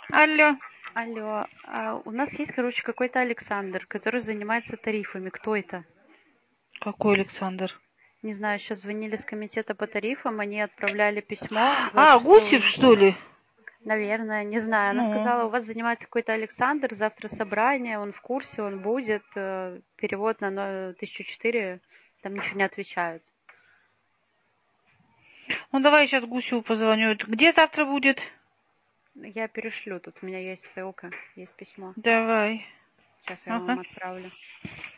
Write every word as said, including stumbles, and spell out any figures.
Алло. Алло, а у нас есть, короче, какой-то Александр, который занимается тарифами. Кто это? Какой Александр? Не знаю, сейчас звонили с комитета по тарифам, они отправляли письмо в А, вашу Гусев, службу. что ли? Наверное, не знаю. Она Ну, сказала, у вас занимается какой-то Александр, завтра собрание, он в курсе, он будет. э, Перевод на но- тысячу четыре, там ничего не отвечают. ну давай я сейчас Гусеву позвоню. Где завтра будет? Я перешлю, тут у меня есть ссылка, есть письмо. Давай. Сейчас я Ага. вам отправлю.